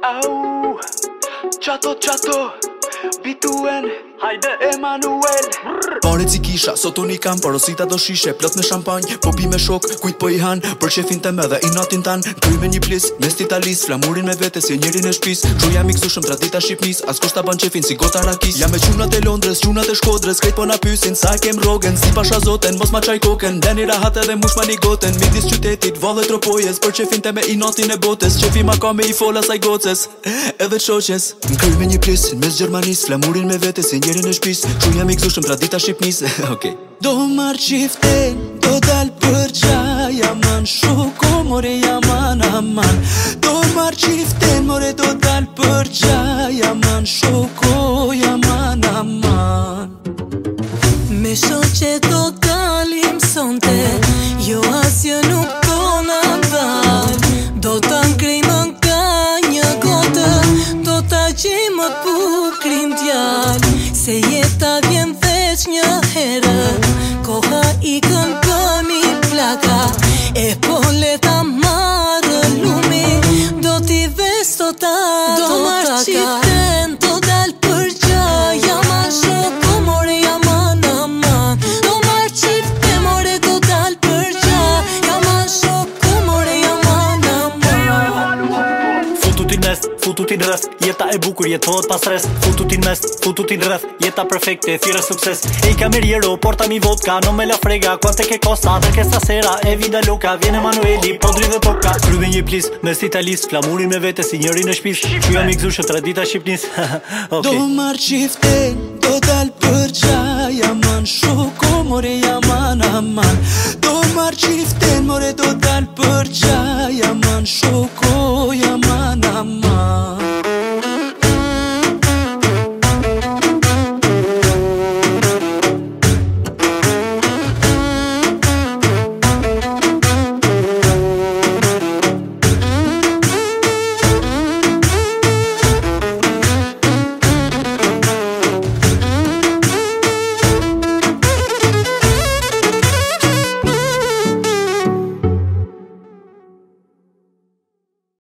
Au, qato, bituen, hajde Emanuel. Pare si kisha, sot unë I kam porosita do shishe, plot me shampanj, po pi me shok, kujt po I han, për qefin të me dhe I natin tan, kryj me një plis, mes t'Italis, flamurin me vete si njerin e shpis, kru jam I ksushëm tradita Shqipnis, as kosh ta ban qefin si gota rakis, jam me qunat e Londres, qunat e Shkodrës, krejt po na pysin, sa kem rogen, si pasha zoten, mos ma qaj koken, deni rahat edhe mush ma një goten, midis qytetit, valle tropojes, për qefin të me I natin e botes, qefi ma ka me I fola saj goces, edhe qoqes, kryj me një plis, mes Gjermanis, flamurin me vete si njerin e shpis, kru jam I ksushëm tradita Shqipnis, okay. Do marr qiften, do dal për gjaja man, shoko more jaman aman. Do marr qiften, more do dal për gjaja man, shoko jaman aman. Me shoqe do dalim sonte, jo asjë nuk do na dal. Do ta nkrejmë nga një gotë, do ta gjejmë më bukrin djal. Se jeta vjen veç një herë, koha I këngëmi plaka, e po leta marrë lumi, do t'i ves do ta do marrë qiten, do dal për gjaja man, shoko more jaman aman. Do marrë qiten more do dal për gjaja man, shoko more jaman aman. Fututin mes, fututin rreth, jeta e bukur jetohet pas rreth. Fututin mes, fututin rreth, jeta perfekte, thirrë sukses. Ei cameriero, portami vodka, non me la frega, quante che costa, perché stasera è vida loca, viene Emanueli, podri dhe toka. Kryve një plis, mes Italis, flamurin me vete si njërin e shpis, që jam I ksushëm tradita Shqipnis. Okay. Do marr qiften, do dal për gjaja man, shoko more jaman aman. Do marr qiften,